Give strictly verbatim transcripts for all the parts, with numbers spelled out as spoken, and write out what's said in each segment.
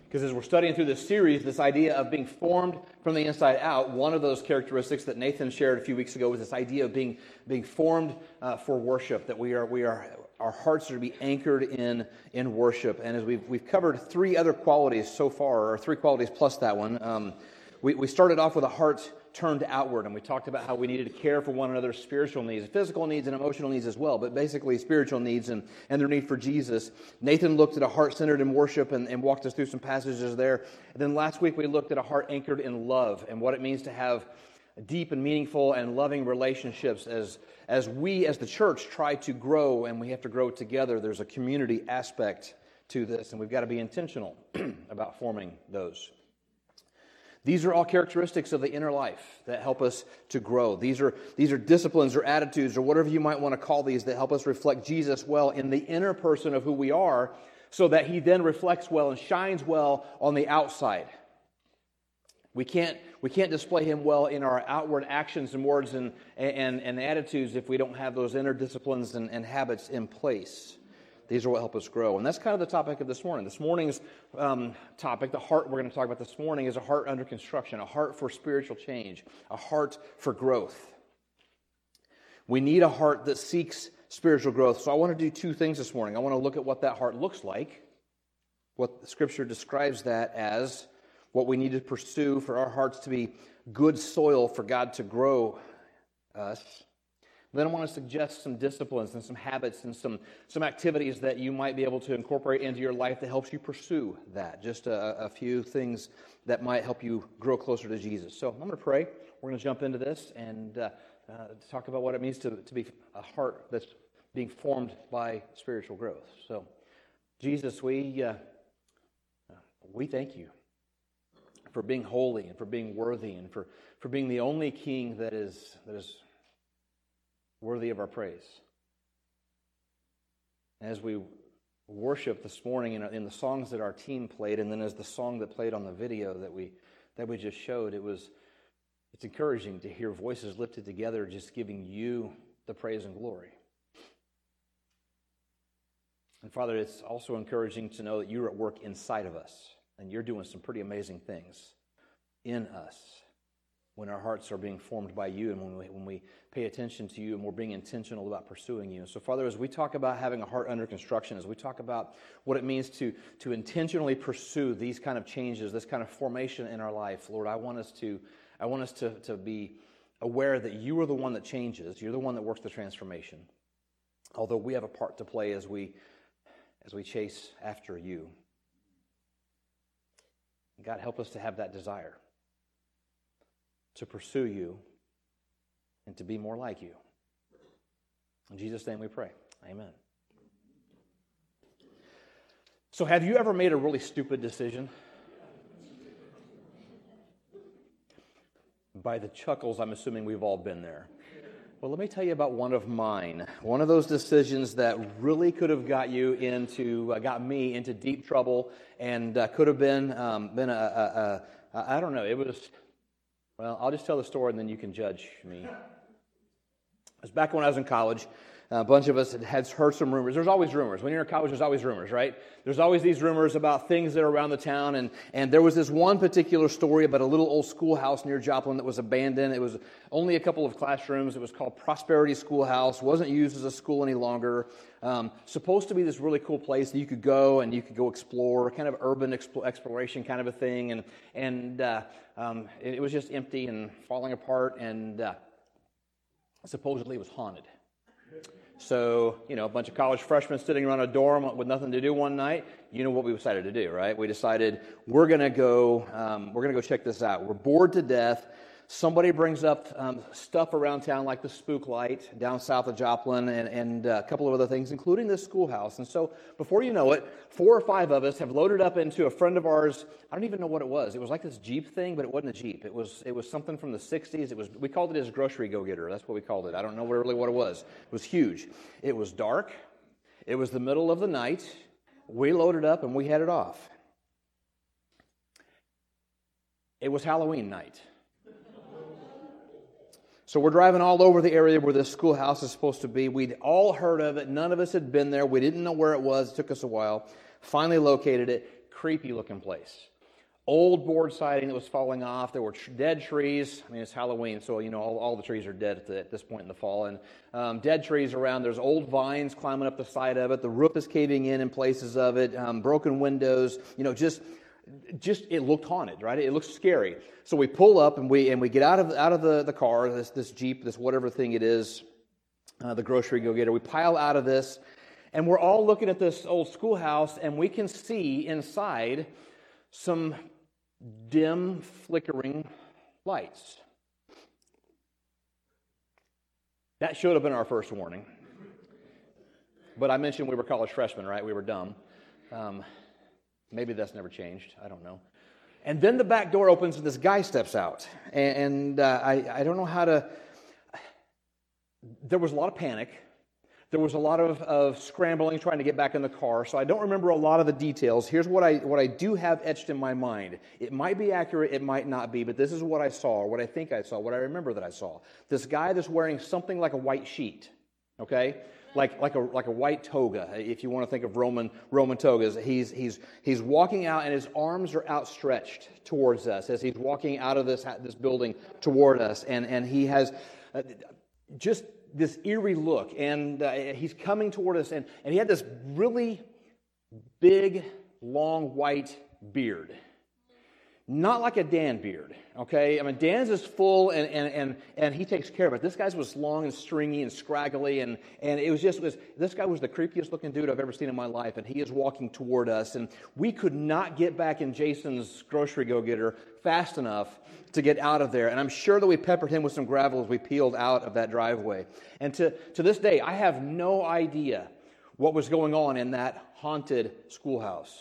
Because as we're studying through this series, this idea of being formed from the inside out, one of those characteristics that Nathan shared a few weeks ago was this idea of being being formed uh, for worship, that we are we are our hearts are to be anchored in in worship. And as we've we've covered three other qualities so far, or three qualities plus that one, um, we we started off with a heart turned outward, and we talked about how we needed to care for one another's spiritual needs, physical needs and emotional needs as well, but basically spiritual needs and, and their need for Jesus. Nathan looked at a heart centered in worship and, and walked us through some passages there. And then last week we looked at a heart anchored in love and what it means to have deep and meaningful and loving relationships as, as we as the church try to grow, and we have to grow together. There's a community aspect to this, and we've got to be intentional about forming those. These are all characteristics of the inner life that help us to grow. These are these are disciplines or attitudes or whatever you might want to call these that help us reflect Jesus well in the inner person of who we are, so that he then reflects well and shines well on the outside. We can't we can't display him well in our outward actions and words and and, and attitudes if we don't have those inner disciplines and, and habits in place. These are what help us grow. And that's kind of the topic of this morning. This morning's um, topic, the heart we're going to talk about this morning, is a heart under construction, a heart for spiritual change, a heart for growth. We need a heart that seeks spiritual growth. So I want to do two things this morning. I want to look at what that heart looks like, what Scripture describes that as, what we need to pursue for our hearts to be good soil for God to grow us. Then I want to suggest some disciplines and some habits and some, some activities that you might be able to incorporate into your life that helps you pursue that. Just a, a few things that might help you grow closer to Jesus. So I'm going to pray. We're going to jump into this and uh, uh, talk about what it means to, to be a heart that's being formed by spiritual growth. So, Jesus, we uh, we thank you for being holy and for being worthy and for, for being the only King that is that is worthy of our praise. As we worship this morning in, in the songs that our team played, and then as the song that played on the video that we that we just showed, it was it's encouraging to hear voices lifted together, just giving you the praise and glory. And Father, it's also encouraging to know that you're at work inside of us, and you're doing some pretty amazing things in us when our hearts are being formed by you and when we, when we pay attention to you and we're being intentional about pursuing you. And so, Father, as we talk about having a heart under construction, as we talk about what it means to, to intentionally pursue these kind of changes, this kind of formation in our life, Lord, I want us to I want us to, to be aware that you are the one that changes. You're the one that works the transformation. Although we have a part to play as we as we chase after you. God, help us to have that desire to pursue you and to be more like you. In Jesus' name we pray. Amen. So have you ever made a really stupid decision? By the chuckles, I'm assuming we've all been there. Well, let me tell you about one of mine. One of those decisions that really could have got you into, uh, got me into deep trouble, and uh, could have been, um, been a, a, a, I don't know, it was, well, I'll just tell the story and then you can judge me. It was back when I was in college. A bunch of us had, had heard some rumors. There's always rumors. When you're in college, there's always rumors, right? There's always these rumors about things that are around the town. And, and there was this one particular story about a little old schoolhouse near Joplin that was abandoned. It was only a couple of classrooms. It was called Prosperity Schoolhouse. Wasn't used as a school any longer. Um, supposed to be this really cool place that you could go and you could go explore, kind of urban expo- exploration kind of a thing. And, and uh, um, it, it was just empty and falling apart. And uh, supposedly it was haunted. So, you know, a bunch of college freshmen sitting around a dorm with nothing to do one night. You know what we decided to do, right? We decided we're going to go. Um, we're going to go check this out. We're bored to death. Somebody brings up um, stuff around town like the Spook Light down south of Joplin and, and uh, a couple of other things, including this schoolhouse. And so before you know it, four or five of us have loaded up into a friend of ours. I don't even know what it was. It was like this Jeep thing, but it wasn't a Jeep. It was it was something from the sixties. It was we called it his grocery go-getter. That's what we called it. I don't know really what it was. It was huge. It was dark. It was the middle of the night. We loaded up and we headed off. It was Halloween night. So we're driving all over the area where this schoolhouse is supposed to be. We'd all heard of it. None of us had been there. We didn't know where it was. It took us a while. Finally located it. Creepy looking place. Old board siding that was falling off. There were tr- dead trees. I mean, it's Halloween, so, you know, all, all the trees are dead at, the, at this point in the fall. And um, dead trees around. There's old vines climbing up the side of it. The roof is caving in in places of it. Um, broken windows. You know, just, just it looked haunted, right? It looked scary. So we pull up and we and we get out of out of the, the car, this this Jeep, this whatever thing it is, uh, the grocery go-getter. We pile out of this, and we're all looking at this old schoolhouse, and we can see inside some dim, flickering lights. That should have been our first warning. But I mentioned we were college freshmen, right? We were dumb. Um, maybe that's never changed. I don't know. And then the back door opens and this guy steps out. And, and uh, I, I don't know how to... There was a lot of panic. There was a lot of, of scrambling, trying to get back in the car, so I don't remember a lot of the details. Here's what I what I do have etched in my mind. It might be accurate, it might not be, but this is what I saw, or what I think I saw, what I remember that I saw. This guy that's wearing something like a white sheet, okay? Like like a like a white toga, if you want to think of Roman Roman togas. He's he's he's walking out, and his arms are outstretched towards us as he's walking out of this this building toward us, and and he has uh, just this eerie look, and uh, he's coming toward us, and, and he had this really big, long, white beard. Not like a Dan beard, okay? I mean, Dan's is full, and and and, and he takes care of it. This guy's was long and stringy and scraggly, and, and it was just, it was, this guy was the creepiest looking dude I've ever seen in my life, and he is walking toward us, and we could not get back in Jason's grocery go-getter fast enough to get out of there. And I'm sure that we peppered him with some gravel as we peeled out of that driveway. And to, to this day, I have no idea what was going on in that haunted schoolhouse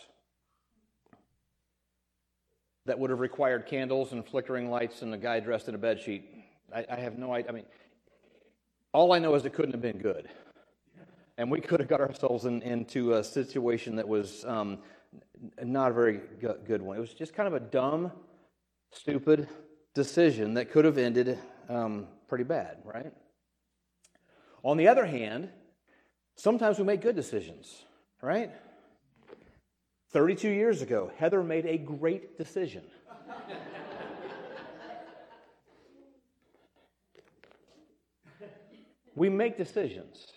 that would have required candles and flickering lights and a guy dressed in a bedsheet. I, I have no idea. I mean, all I know is it couldn't have been good. And we could have got ourselves in, into a situation that was um, not a very good one. It was just kind of a dumb, stupid decision that could have ended um, pretty bad, right? On the other hand, sometimes we make good decisions, right? thirty-two years ago, Heather made a great decision. We make decisions.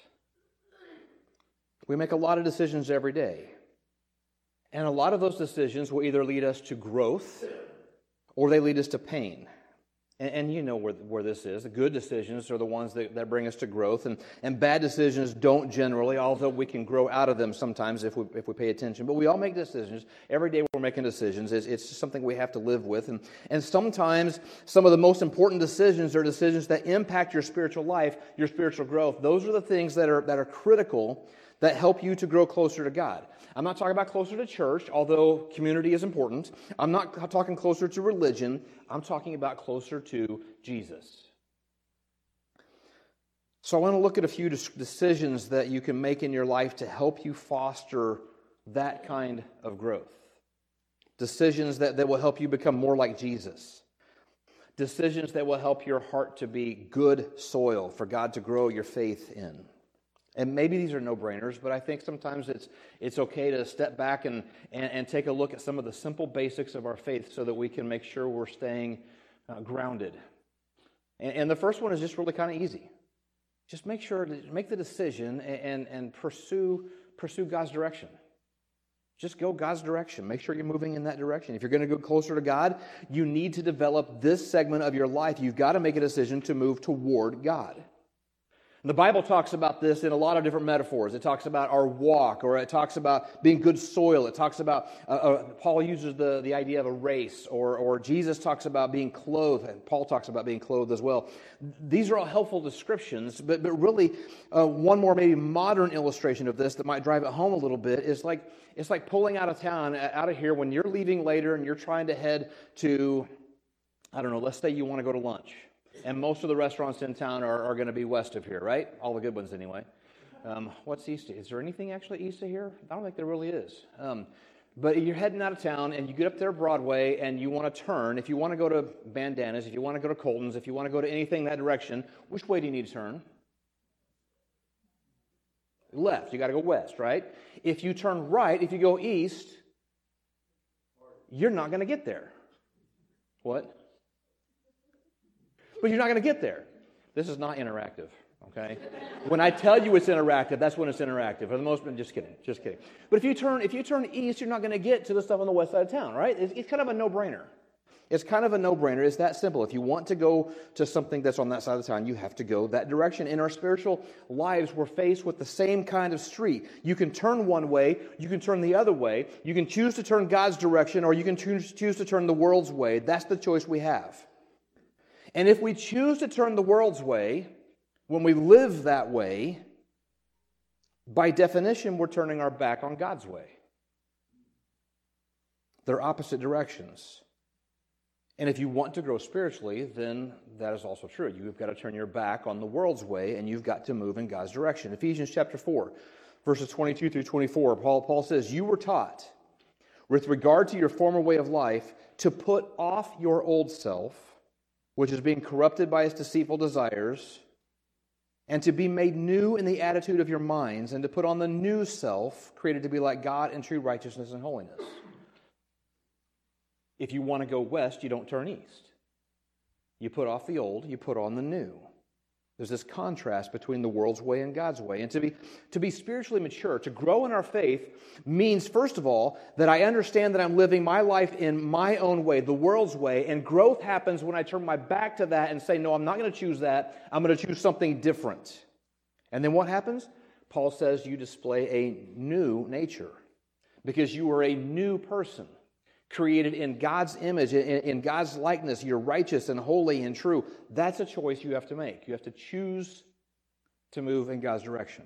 We make a lot of decisions every day. And a lot of those decisions will either lead us to growth or they lead us to pain. And, and you know where, where this is. The good decisions are the ones that, that bring us to growth. And, and bad decisions don't generally, although we can grow out of them sometimes if we if we pay attention. But we all make decisions. Every day we're making decisions. It's, it's just something we have to live with. And, and sometimes some of the most important decisions are decisions that impact your spiritual life, your spiritual growth. Those are the things that are that are critical, that help you to grow closer to God. I'm not talking about closer to church, although community is important. I'm not talking closer to religion. I'm talking about closer to Jesus. So I want to look at a few decisions that you can make in your life to help you foster that kind of growth. Decisions that, that will help you become more like Jesus. Decisions that will help your heart to be good soil for God to grow your faith in. And maybe these are no-brainers, but I think sometimes it's it's okay to step back and, and, and take a look at some of the simple basics of our faith so that we can make sure we're staying uh, grounded. And, and the first one is just really kind of easy. Just make sure to make the decision and, and, and pursue pursue God's direction. Just go God's direction. Make sure you're moving in that direction. If you're going to go closer to God, you need to develop this segment of your life. You've got to make a decision to move toward God. The Bible talks about this in a lot of different metaphors. It talks about our walk, or it talks about being good soil. It talks about, uh, uh, Paul uses the, the idea of a race, or, or Jesus talks about being clothed, and Paul talks about being clothed as well. These are all helpful descriptions, but, but really uh, one more maybe modern illustration of this that might drive it home a little bit is like, it's like pulling out of town, out of here, when you're leaving later and you're trying to head to, I don't know, let's say you want to go to lunch. And most of the restaurants in town are, are going to be west of here, right? All the good ones anyway. Um, what's east? Is there anything actually east of here? I don't think there really is. Um, but you're heading out of town, and you get up there Broadway, and you want to turn. If you want to go to Bandanas, if you want to go to Colton's, if you want to go to anything that direction, which way do you need to turn? Left. You got to go west, right? If you turn right, if you go east, you're not going to get there. What? But you're not going to get there. This is not interactive, okay? When I tell you it's interactive, that's when it's interactive. For the most part, just kidding, just kidding. But if you turn if you turn east, you're not going to get to the stuff on the west side of town, right? It's, it's kind of a no-brainer. It's kind of a no-brainer. It's that simple. If you want to go to something that's on that side of the town, you have to go that direction. In our spiritual lives, we're faced with the same kind of street. You can turn one way, you can turn the other way. You can choose to turn God's direction, or you can choose, choose to turn the world's way. That's the choice we have. And if we choose to turn the world's way, when we live that way, by definition, we're turning our back on God's way. They're opposite directions. And if you want to grow spiritually, then that is also true. You've got to turn your back on the world's way, and you've got to move in God's direction. Ephesians chapter four, verses twenty-two through twenty-four, Paul, Paul says, "You were taught, with regard to your former way of life, to put off your old self, which is being corrupted by its deceitful desires, and to be made new in the attitude of your minds, and to put on the new self, created to be like God in true righteousness and holiness." If you want to go west, you don't turn east. You put off the old, you put on the new. There's this contrast between the world's way and God's way. And to be, to be spiritually mature, to grow in our faith, means, first of all, that I understand that I'm living my life in my own way, the world's way, and growth happens when I turn my back to that and say, no, I'm not going to choose that. I'm going to choose something different. And then what happens? Paul says you display a new nature because you are a new person. Created in God's image, in, in God's likeness. You're righteous and holy and true. That's a choice you have to make. You have to choose to move in God's direction.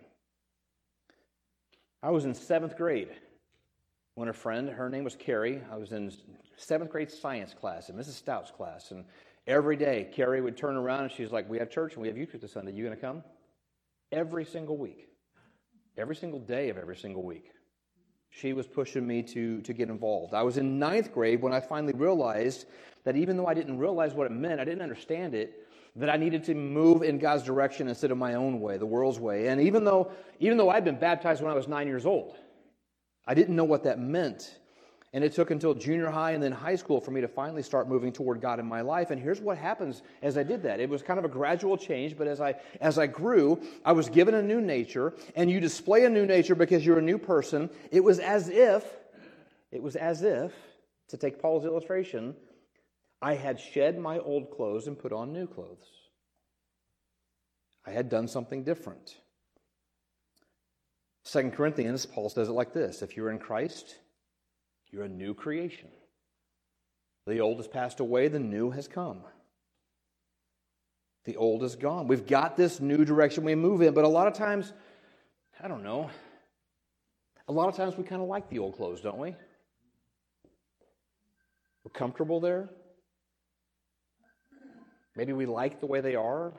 I was in seventh grade when a friend, her name was Carrie, I was in seventh grade science class, in Missus Stout's class, and every day Carrie would turn around and she's like, "We have church and we have youth this Sunday. You going to come?" Every single week. Every single day of every single week. She was pushing me to, to get involved. I was in ninth grade when I finally realized that even though I didn't realize what it meant, I didn't understand it, that I needed to move in God's direction instead of my own way, the world's way. And even though, even though I'd been baptized when I was nine years old, I didn't know what that meant. And it took until junior high and then high school for me to finally start moving toward God in my life. And here's what happens as I did that. It was kind of a gradual change, but as I as I grew, I was given a new nature, and you display a new nature because you're a new person. It was as if, it was as if, to take Paul's illustration, I had shed my old clothes and put on new clothes. I had done something different. Second Corinthians, Paul says it like this: if you're in Christ, you're a new creation. The old has passed away, the new has come. The old is gone. We've got this new direction we move in, but a lot of times, I don't know, a lot of times we kind of like the old clothes, don't we? We're comfortable there. Maybe we like the way they are.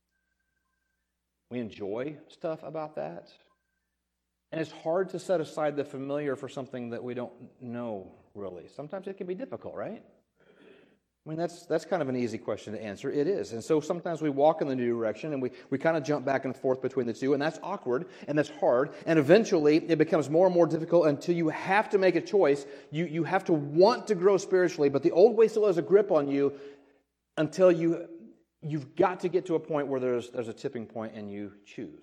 We enjoy stuff about that. And it's hard to set aside the familiar for something that we don't know, really. Sometimes it can be difficult, right? I mean, that's that's kind of an easy question to answer. It is. And so sometimes we walk in the new direction, and we, we kind of jump back and forth between the two, and that's awkward, and that's hard. And eventually, it becomes more and more difficult until you have to make a choice. You, you have to want to grow spiritually, but the old way still has a grip on you until you, you've got to get to a point where there's there's a tipping point and you choose.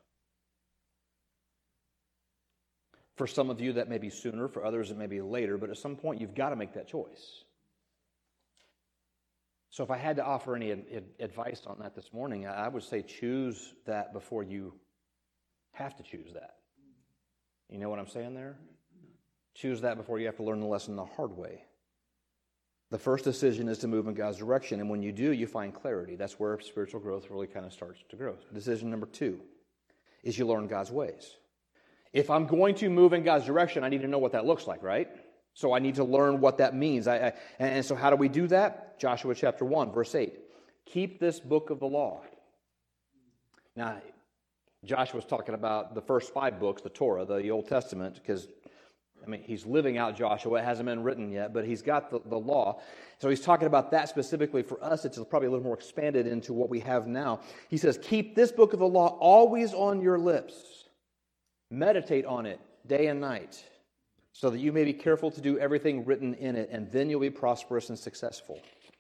For some of you, that may be sooner. For others, it may be later. But at some point, you've got to make that choice. So if I had to offer any ad- advice on that this morning, I would say choose that before you have to choose that. You know what I'm saying there? Choose that before you have to learn the lesson the hard way. The first decision is to move in God's direction. And when you do, you find clarity. That's where spiritual growth really kind of starts to grow. Decision number two is you learn God's ways. If I'm going to move in God's direction, I need to know what that looks like, right? So I need to learn what that means. I, I, and so how do we do that? Joshua chapter one, verse eight. Keep this book of the law. Now, Joshua's talking about the first five books, the Torah, the Old Testament, because, I mean, he's living out Joshua. It hasn't been written yet, but he's got the, the law. So he's talking about that specifically. For us, it's probably a little more expanded into what we have now. He says, keep this book of the law always on your lips. Meditate on it day and night, so that you may be careful to do everything written in it, and then you'll be prosperous and successful.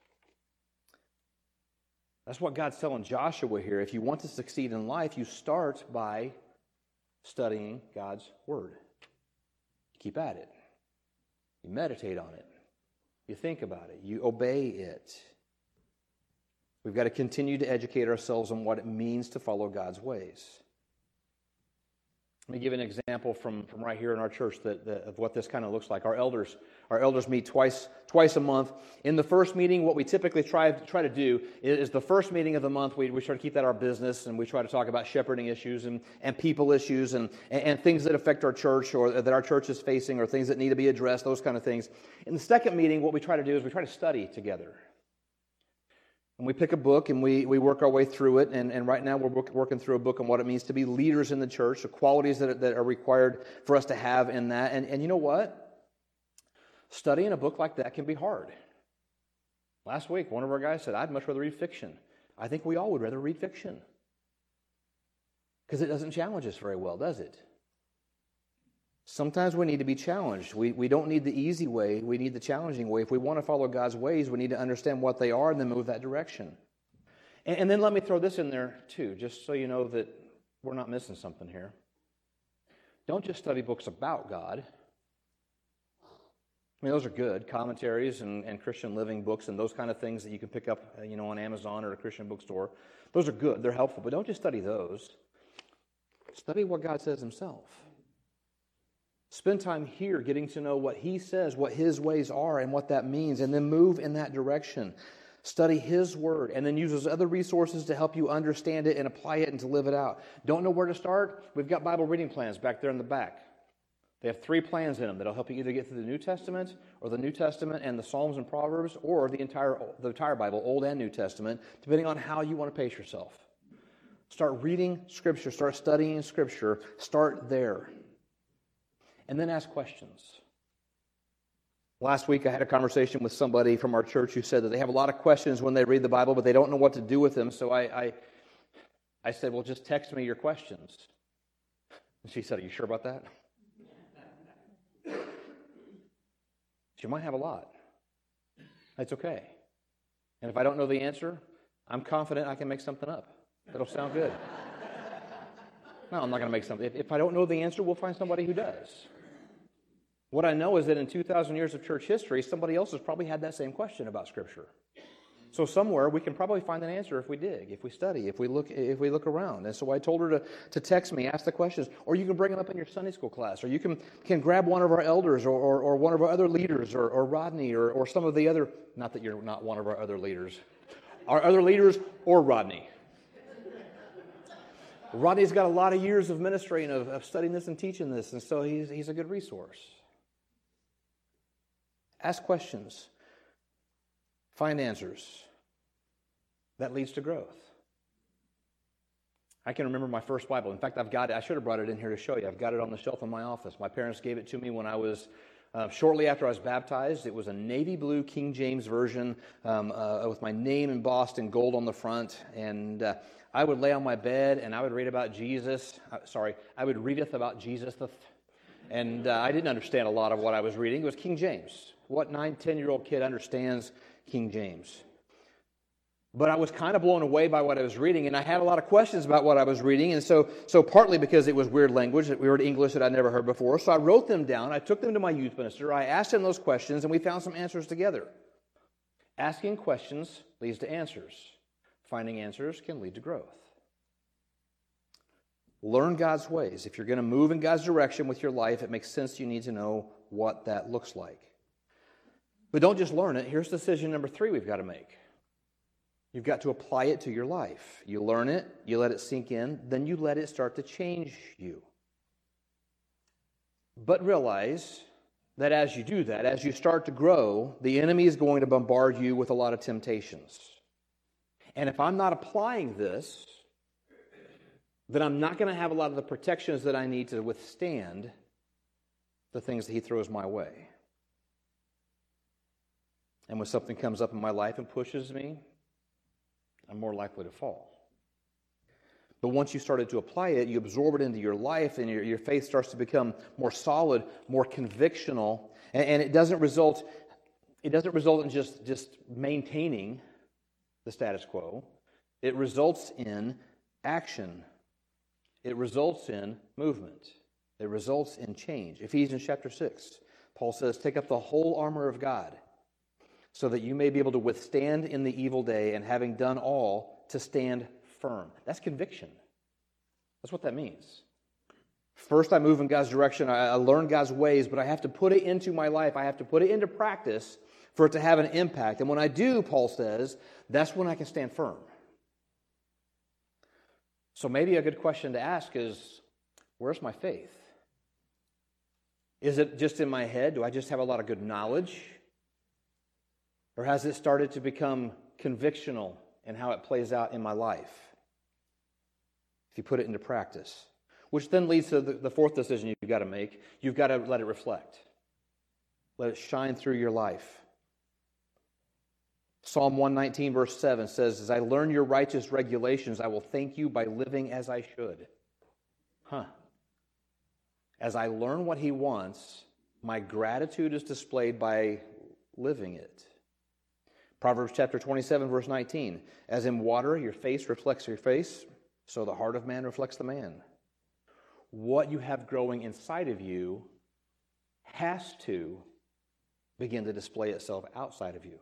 That's what God's telling Joshua here. If you want to succeed in life, you start by studying God's Word. You keep at it. You meditate on it. You think about it. You obey it. We've got to continue to educate ourselves on what it means to follow God's ways. Let me give you an example from, from right here in our church that, that, of what this kind of looks like. Our elders, our elders meet twice twice a month. In the first meeting, what we typically try, try to do is, is the first meeting of the month, we, we try to keep that our business, and we try to talk about shepherding issues and, and people issues and, and, and things that affect our church or that our church is facing or things that need to be addressed, those kind of things. In the second meeting, what we try to do is we try to study together. And we pick a book and we, we work our way through it. And, and right now we're work, working through a book on what it means to be leaders in the church, the qualities that, that are required for us to have in that. And, and you know what? Studying a book like that can be hard. Last week, one of our guys said, I'd much rather read fiction. I think we all would rather read fiction. Because it doesn't challenge us very well, does it? Sometimes we need to be challenged. We we don't need the easy way. We need the challenging way. If we want to follow God's ways, we need to understand what they are and then move that direction. And, and then let me throw this in there too, just so you know that we're not missing something here. Don't just study books about God. I mean, those are good. Commentaries and, and Christian living books and those kind of things that you can pick up, you know, on Amazon or a Christian bookstore. Those are good. They're helpful. But don't just study those. Study what God says himself. Spend time here getting to know what he says, what his ways are, and what that means, and then move in that direction. Study his word, and then use those other resources to help you understand it and apply it and to live it out. Don't know where to start? We've got Bible reading plans back there in the back. They have three plans in them that'll help you either get through the New Testament or the New Testament and the Psalms and Proverbs, or the entire the entire Bible, Old and New Testament, depending on how you want to pace yourself. Start reading Scripture. Start studying Scripture. Start there. And then ask questions. Last week I had a conversation with somebody from our church who said that they have a lot of questions when they read the Bible, but they don't know what to do with them. So I, I, I said, well, just text me your questions. And she said, are you sure about that? She might have a lot. That's okay. And if I don't know the answer, I'm confident I can make something up. That'll sound good. No, I'm not going to make something. If, if I don't know the answer, we'll find somebody who does. What I know is that in two thousand years of church history, somebody else has probably had that same question about Scripture. So somewhere we can probably find an answer if we dig, if we study, if we look if we look around. And so I told her to, to text me, ask the questions, or you can bring them up in your Sunday school class, or you can, can grab one of our elders or, or, or one of our other leaders, or, or Rodney, or, or some of the other, not that you're not one of our other leaders, our other leaders or Rodney. Rodney's got a lot of years of ministry and of, of studying this and teaching this, and so he's he's a good resource. Ask questions. Find answers. That leads to growth. I can remember my first Bible. In fact, I've got it. I should have brought it in here to show you. I've got it on the shelf in my office. My parents gave it to me when I was, uh, shortly after I was baptized. It was a navy blue King James version um, uh, with my name embossed in gold on the front. And uh, I would lay on my bed and I would read about Jesus. Uh, sorry, I would readeth about Jesus. And uh, I didn't understand a lot of what I was reading. It was King James. What nine, ten-year-old kid understands King James? But I was kind of blown away by what I was reading, and I had a lot of questions about what I was reading, and so so partly because it was weird language, weird English that I'd never heard before, so I wrote them down, I took them to my youth minister, I asked him those questions, and we found some answers together. Asking questions leads to answers. Finding answers can lead to growth. Learn God's ways. If you're going to move in God's direction with your life, it makes sense you need to know what that looks like. But don't just learn it. Here's decision number three we've got to make. You've got to apply it to your life. You learn it, you let it sink in, then you let it start to change you. But realize that as you do that, as you start to grow, the enemy is going to bombard you with a lot of temptations. And if I'm not applying this, then I'm not going to have a lot of the protections that I need to withstand the things that he throws my way. And when something comes up in my life and pushes me, I'm more likely to fall. But once you started to apply it, you absorb it into your life, and your, your faith starts to become more solid, more convictional, and, and it doesn't result it doesn't result in just, just maintaining the status quo. It results in action. It results in movement. It results in change. Ephesians chapter six, Paul says, take up the whole armor of God so that you may be able to withstand in the evil day, and having done all, to stand firm. That's conviction. That's what that means. First, I move in God's direction. I, I learn God's ways, but I have to put it into my life. I have to put it into practice for it to have an impact. And when I do, Paul says, that's when I can stand firm. So maybe a good question to ask is, where's my faith? Is it just in my head? Do I just have a lot of good knowledge? Or has it started to become convictional in how it plays out in my life? If you put it into practice. Which then leads to the, the fourth decision you've got to make. You've got to let it reflect. Let it shine through your life. Psalm one nineteen verse seven says, as I learn your righteous regulations, I will thank you by living as I should. Huh. As I learn what he wants, my gratitude is displayed by living it. Proverbs chapter twenty-seven, verse nineteen. As in water, your face reflects your face, so the heart of man reflects the man. What you have growing inside of you has to begin to display itself outside of you.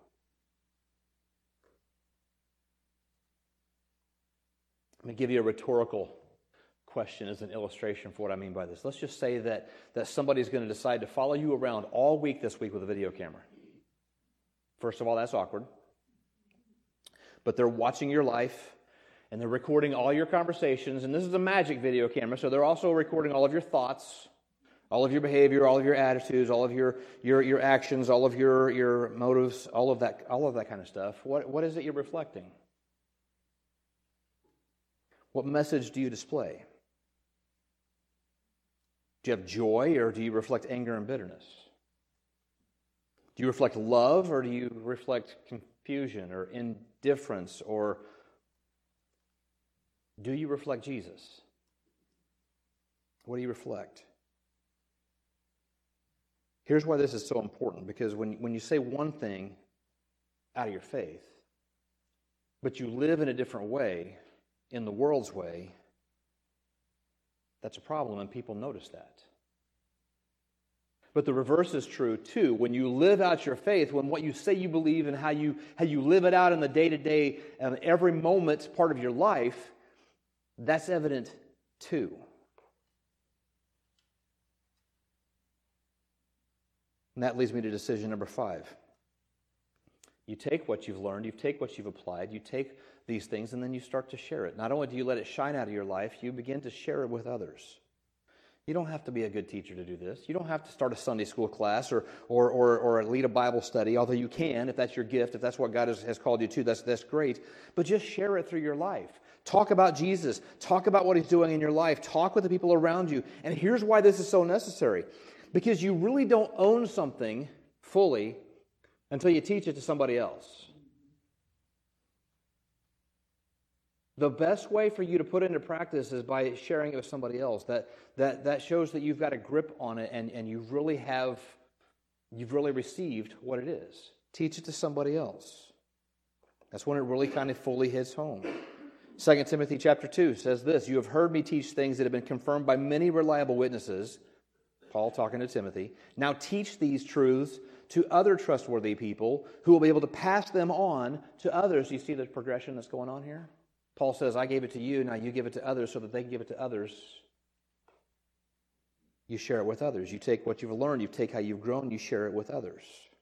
I'm going to give you a rhetorical question as an illustration for what I mean by this. Let's just say that, that somebody's going to decide to follow you around all week this week with a video camera. First of all, that's awkward. But they're watching your life, and they're recording all your conversations. And this is a magic video camera, so they're also recording all of your thoughts, all of your behavior, all of your attitudes, all of your your, your actions, all of your, your motives, all of that, all of that kind of stuff. What, what is it you're reflecting? What message do you display? Do you have joy, or do you reflect anger and bitterness? Do you reflect love, or do you reflect confusion or indifference? Or do you reflect Jesus? What do you reflect? Here's why this is so important, because when, when you say one thing out of your faith, but you live in a different way, in the world's way, that's a problem, and people notice that. But the reverse is true too. When you live out your faith, when what you say you believe and how you how you live it out in the day-to-day and every moment part of your life, that's evident too. And that leads me to decision number five. You take what you've learned, you take what you've applied, you take these things, and then you start to share it. Not only do you let it shine out of your life, you begin to share it with others. You don't have to be a good teacher to do this. You don't have to start a Sunday school class or or or, or lead a Bible study, although you can, if that's your gift, if that's what God has, has called you to, that's, that's great. But just share it through your life. Talk about Jesus. Talk about what he's doing in your life. Talk with the people around you. And here's why this is so necessary. Because you really don't own something fully until you teach it to somebody else. The best way for you to put it into practice is by sharing it with somebody else. That that that shows that you've got a grip on it, and, and you really have you've really received what it is. Teach it to somebody else. That's when it really kind of fully hits home. Second Timothy chapter two says this, you have heard me teach things that have been confirmed by many reliable witnesses. Paul talking to Timothy. Now teach these truths to other trustworthy people who will be able to pass them on to others. You see the progression that's going on here? Paul says, I gave it to you, now you give it to others so that they can give it to others. You share it with others. You take what you've learned, you take how you've grown, you share it with others.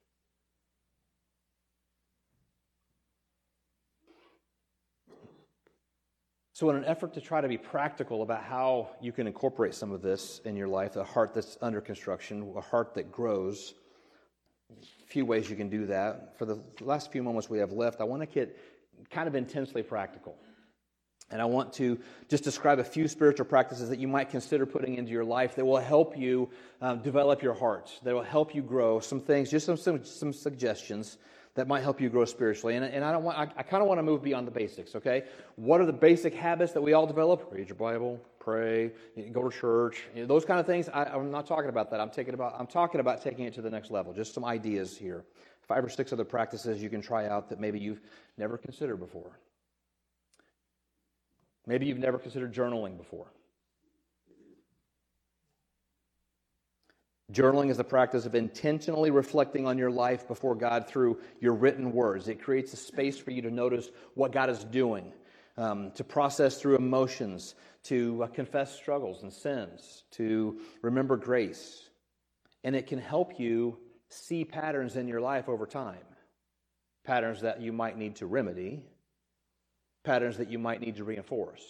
So in an effort to try to be practical about how you can incorporate some of this in your life, a heart that's under construction, a heart that grows, a few ways you can do that. For the last few moments we have left, I want to get kind of intensely practical. And I want to just describe a few spiritual practices that you might consider putting into your life that will help you um, develop your heart, that will help you grow. Some things, just some, some, some suggestions that might help you grow spiritually. And, and I don't want, I, I kind of want to move beyond the basics, okay? What are the basic habits that we all develop? Read your Bible, pray, go to church, you know, those kind of things. I, I'm not talking about that. I'm taking about I'm talking about taking it to the next level. Just some ideas here. Five or six other practices you can try out that maybe you've never considered before. Maybe you've never considered journaling before. Journaling is the practice of intentionally reflecting on your life before God through your written words. It creates a space for you to notice what God is doing, um, to process through emotions, to uh, confess struggles and sins, to remember grace. And it can help you see patterns in your life over time. Patterns that you might need to remedy. Patterns that you might need to reinforce.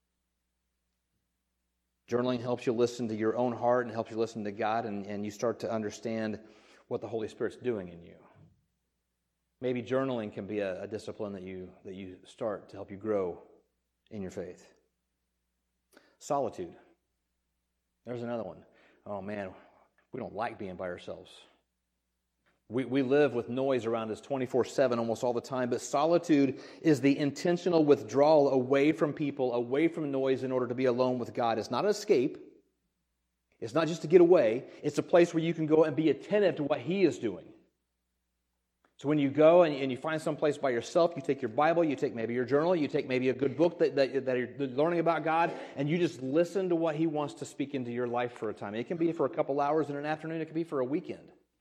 Journaling helps you listen to your own heart and helps you listen to God, and, and you start to understand what the Holy Spirit's doing in you. Maybe journaling can be a, a discipline that you that you start to help you grow in your faith. Solitude. There's another one. Oh man, we don't like being by ourselves. We we live with noise around us twenty-four seven almost all the time, but solitude is the intentional withdrawal away from people, away from noise in order to be alone with God. It's not an escape. It's not just to get away. It's a place where you can go and be attentive to what He is doing. So when you go and, and you find some place by yourself, you take your Bible, you take maybe your journal, you take maybe a good book that, that, that you're learning about God, and you just listen to what He wants to speak into your life for a time. It can be for a couple hours in an afternoon. It can be for a weekend.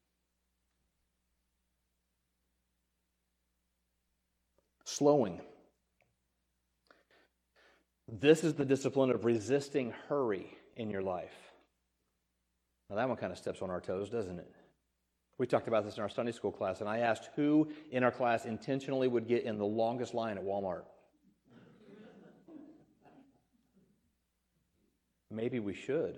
Slowing. This is the discipline of resisting hurry in your life. Now that one kind of steps on our toes, doesn't it? We talked about this in our Sunday school class, and I asked who in our class intentionally would get in the longest line at Walmart. Maybe we should.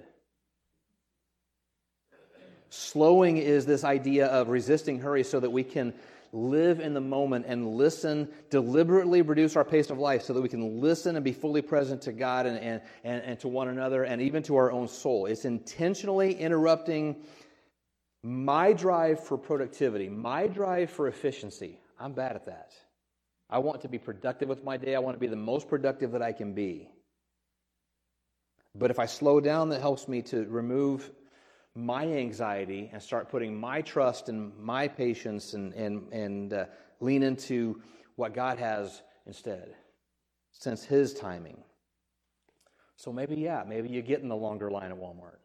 Slowing is this idea of resisting hurry so that we can live in the moment and listen, deliberately reduce our pace of life so that we can listen and be fully present to God and, and, and, and to one another and even to our own soul. It's intentionally interrupting my drive for productivity, my drive for efficiency. I'm bad at that. I want to be productive with my day. I want to be the most productive that I can be. But if I slow down, that helps me to remove my anxiety and start putting my trust and my patience and and and uh, lean into what God has instead, sense His timing. So maybe, yeah, maybe you get in the longer line at Walmart.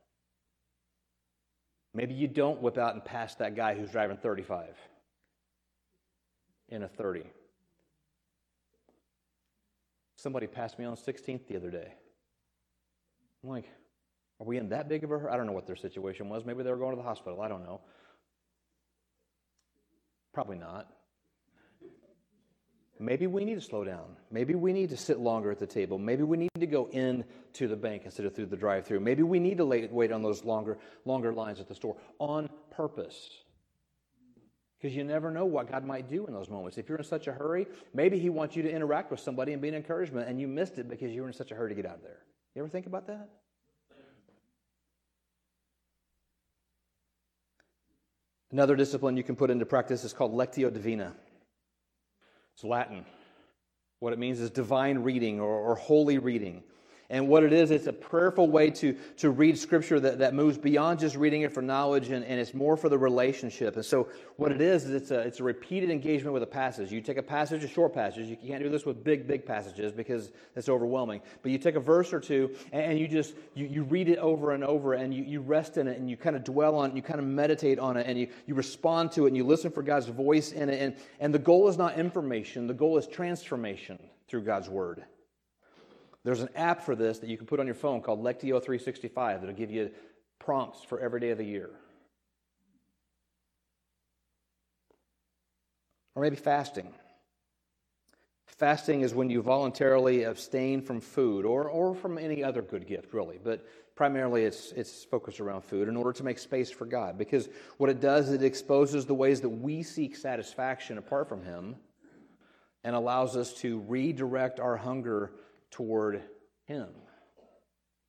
Maybe you don't whip out and pass that guy who's driving thirty-five in a thirty. Somebody passed me on sixteenth the other day. I'm like, are we in that big of a hurry? I don't know what their situation was. Maybe they were going to the hospital. I don't know. Probably not. Maybe we need to slow down. Maybe we need to sit longer at the table. Maybe we need to go in to the bank instead of through the drive-thru. Maybe we need to wait on those longer, longer lines at the store on purpose. Because you never know what God might do in those moments. If you're in such a hurry, maybe He wants you to interact with somebody and be an encouragement, and you missed it because you were in such a hurry to get out of there. You ever think about that? Another discipline you can put into practice is called Lectio Divina. It's Latin. What it means is divine reading or, or holy reading. And what it is, it's a prayerful way to, to read Scripture that, that moves beyond just reading it for knowledge, and, and it's more for the relationship. And so what it is, is it's a, it's a repeated engagement with a passage. You take a passage, a short passage. You can't do this with big, big passages because it's overwhelming. But you take a verse or two, and, and you just, you, you read it over and over, and you, you rest in it, and you kind of dwell on it, and you kind of meditate on it, and you, you respond to it, and you listen for God's voice in it. And, and the goal is not information. The goal is transformation through God's Word. There's an app for this that you can put on your phone called Lectio three sixty-five that'll give you prompts for every day of the year. Or maybe fasting. Fasting is when you voluntarily abstain from food or, or from any other good gift, really. But primarily it's, it's focused around food in order to make space for God. Because what it does, it exposes the ways that we seek satisfaction apart from Him and allows us to redirect our hunger toward Him.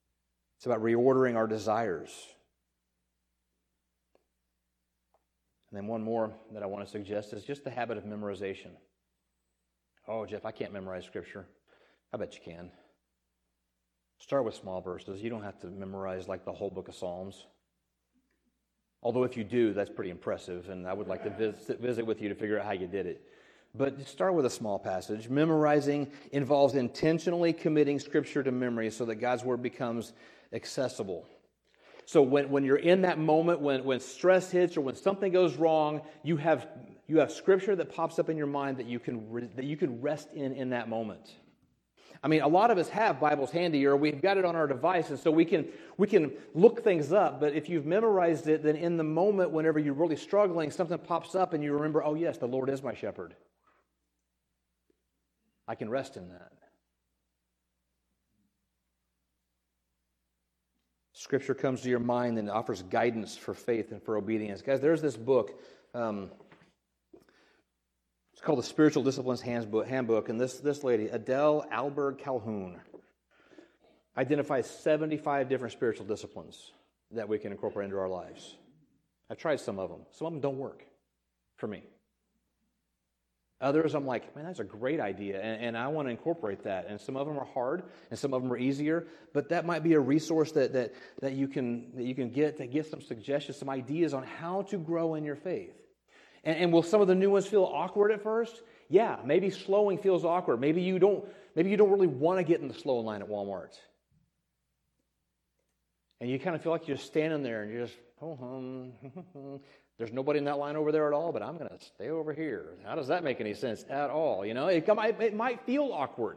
It's about reordering our desires. And then one more that I want to suggest is just the habit of memorization. Oh, Jeff, I can't memorize Scripture. I bet you can. Start with small verses. You don't have to memorize like the whole book of Psalms. Although if you do, that's pretty impressive, and I would like to visit, visit with you to figure out how you did it. But start with a small passage. Memorizing involves intentionally committing Scripture to memory so that God's Word becomes accessible. So when, when you're in that moment, when, when stress hits or when something goes wrong, you have you have Scripture that pops up in your mind that you can re, that you can rest in in that moment. I mean, a lot of us have Bibles handy, or we've got it on our device, and so we can we can look things up. But if you've memorized it, then in the moment, whenever you're really struggling, something pops up, and you remember, oh yes, the Lord is my shepherd. I can rest in that. Scripture comes to your mind and offers guidance for faith and for obedience. Guys, there's this book. Um, it's called the Spiritual Disciplines Handbook. And this, this lady, Adele Alberg Calhoun, identifies seventy-five different spiritual disciplines that we can incorporate into our lives. I've tried some of them. Some of them don't work for me. Others, I'm like, man, that's a great idea, and, and I want to incorporate that. And some of them are hard, and some of them are easier. But that might be a resource that that that you can that you can get to get some suggestions, some ideas on how to grow in your faith. And, and will some of the new ones feel awkward at first? Yeah, maybe slowing feels awkward. Maybe you don't. Maybe you don't really want to get in the slow line at Walmart, and you kind of feel like you're just standing there and you're just oh hum. There's nobody in that line over there at all, but I'm going to stay over here. How does that make any sense at all? You know, it, it might feel awkward.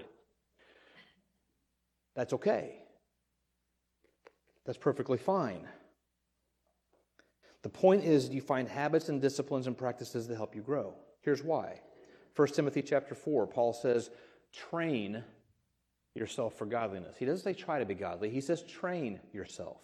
That's okay. That's perfectly fine. The point is you find habits and disciplines and practices that help you grow. Here's why. First Timothy chapter four, Paul says, train yourself for godliness. He doesn't say try to be godly. He says train yourself.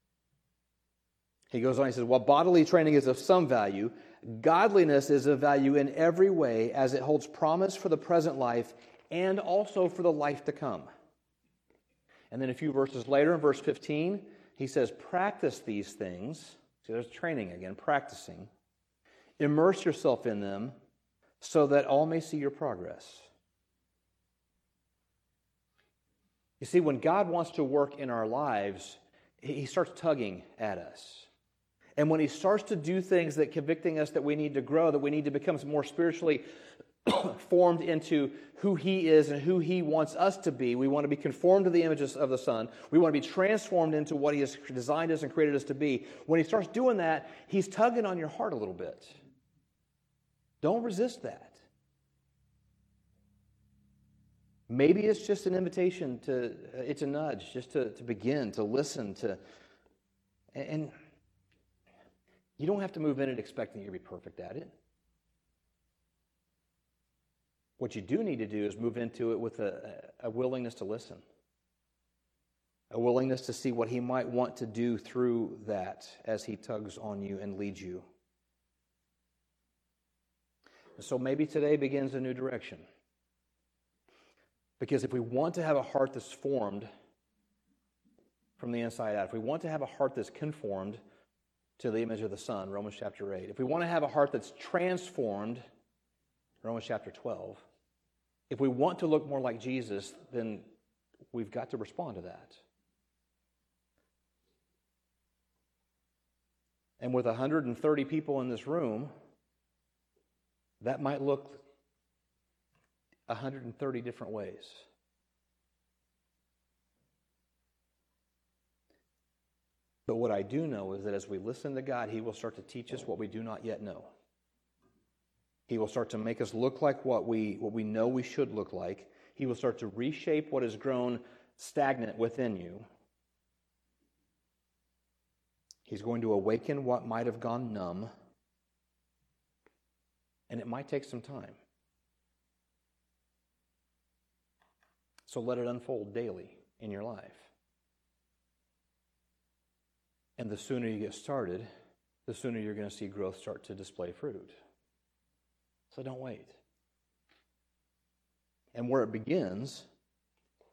He goes on, he says, while bodily training is of some value, godliness is of value in every way as it holds promise for the present life and also for the life to come. And then a few verses later, in verse fifteen, he says, practice these things. See, there's training again, practicing. Immerse yourself in them so that all may see your progress. You see, when God wants to work in our lives, he starts tugging at us. And when he starts to do things that convicting us that we need to grow, that we need to become more spiritually formed into who he is and who he wants us to be, we want to be conformed to the images of the Son. We want to be transformed into what he has designed us and created us to be. When he starts doing that, he's tugging on your heart a little bit. Don't resist that. Maybe it's just an invitation to, uh, it's a nudge, just to, to begin, to listen, to, and, and you don't have to move in it expecting you to be perfect at it. What you do need to do is move into it with a, a willingness to listen, a willingness to see what he might want to do through that as he tugs on you and leads you. So maybe today begins a new direction. Because if we want to have a heart that's formed from the inside out, if we want to have a heart that's conformed to the image of the Son, Romans chapter eight, if we want to have a heart that's transformed, Romans chapter twelve, if we want to look more like Jesus, then we've got to respond to that. And with one hundred thirty people in this room, that might look one hundred thirty different ways. But what I do know is that as we listen to God, he will start to teach us what we do not yet know. He will start to make us look like what we, what we know we should look like. He will start to reshape what has grown stagnant within you. He's going to awaken what might have gone numb. And it might take some time. So let it unfold daily in your life. And the sooner you get started, the sooner you're going to see growth start to display fruit. So don't wait. And where it begins,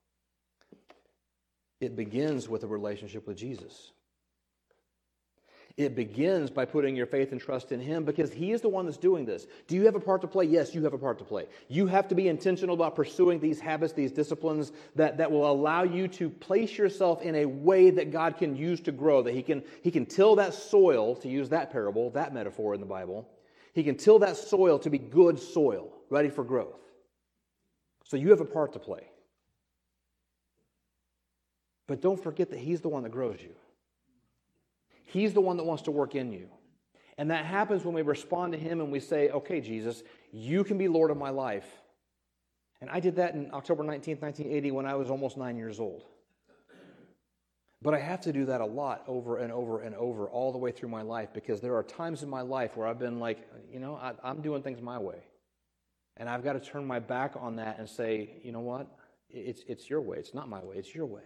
it begins with a relationship with Jesus. It begins by putting your faith and trust in Him because He is the one that's doing this. Do you have a part to play? Yes, you have a part to play. You have to be intentional about pursuing these habits, these disciplines that, that will allow you to place yourself in a way that God can use to grow, that He can, he can till that soil, to use that parable, that metaphor in the Bible. He can till that soil to be good soil, ready for growth. So you have a part to play. But don't forget that He's the one that grows you. He's the one that wants to work in you. And that happens when we respond to Him and we say, okay, Jesus, you can be Lord of my life. And I did that in October nineteenth, nineteen eighty when I was almost nine years old. But I have to do that a lot over and over and over all the way through my life because there are times in my life where I've been like, you know, I, I'm doing things my way. And I've got to turn my back on that and say, you know what? It's, it's your way. It's not my way. It's your way.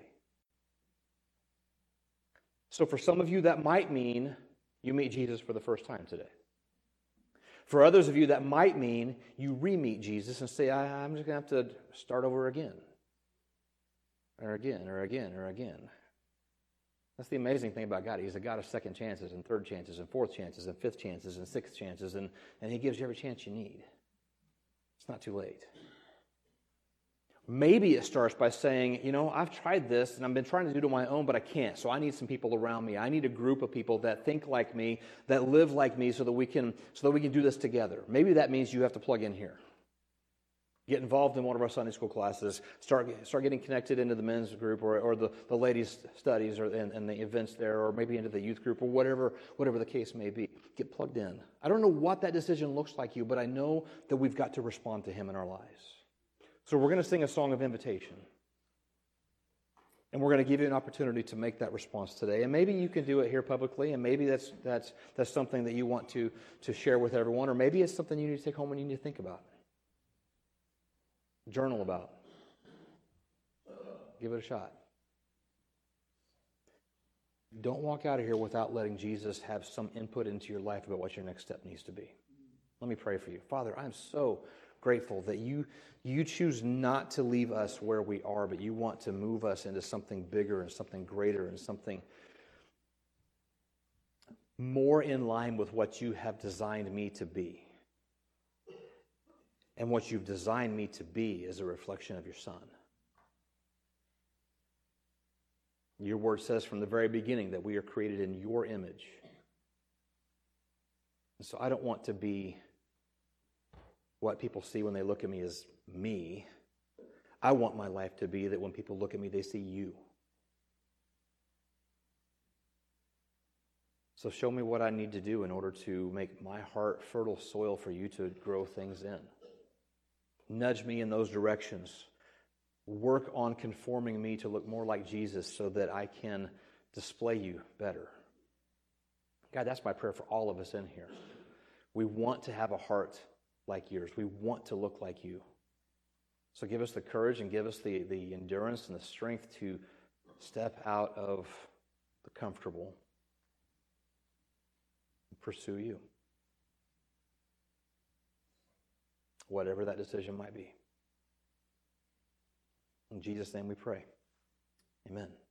So for some of you, that might mean you meet Jesus for the first time today. For others of you, that might mean you re-meet Jesus and say, I, I'm just going to have to start over again. Or again, or again, or again. That's the amazing thing about God. He's a God of second chances and third chances and fourth chances and fifth chances and sixth chances, and, and He gives you every chance you need. It's not too late. Maybe it starts by saying, you know, I've tried this and I've been trying to do it on my own, but I can't. So I need some people around me. I need a group of people that think like me, that live like me, so that we can so that we can do this together. Maybe that means you have to plug in here. Get involved in one of our Sunday school classes. Start start getting connected into the men's group or, or the, the ladies' studies or and, and the events there, or maybe into the youth group or whatever, whatever the case may be. Get plugged in. I don't know what that decision looks like you, but I know that we've got to respond to Him in our lives. So we're going to sing a song of invitation. And we're going to give you an opportunity to make that response today. And maybe you can do it here publicly, and maybe that's that's that's something that you want to, to share with everyone, or maybe it's something you need to take home and you need to think about. Journal about. Give it a shot. Don't walk out of here without letting Jesus have some input into your life about what your next step needs to be. Let me pray for you. Father, I'm so grateful that you you choose not to leave us where we are, but you want to move us into something bigger and something greater and something more in line with what you have designed me to be. And what you've designed me to be is a reflection of your Son. Your word says from the very beginning that we are created in your image. And so I don't want to be what people see when they look at me as me. I want my life to be that when people look at me, they see you. So show me what I need to do in order to make my heart fertile soil for you to grow things in. Nudge me in those directions. Work on conforming me to look more like Jesus so that I can display you better. God, that's my prayer for all of us in here. We want to have a heart like yours. We want to look like you. So give us the courage and give us the, the endurance and the strength to step out of the comfortable and pursue you. Whatever that decision might be. In Jesus' name we pray. Amen.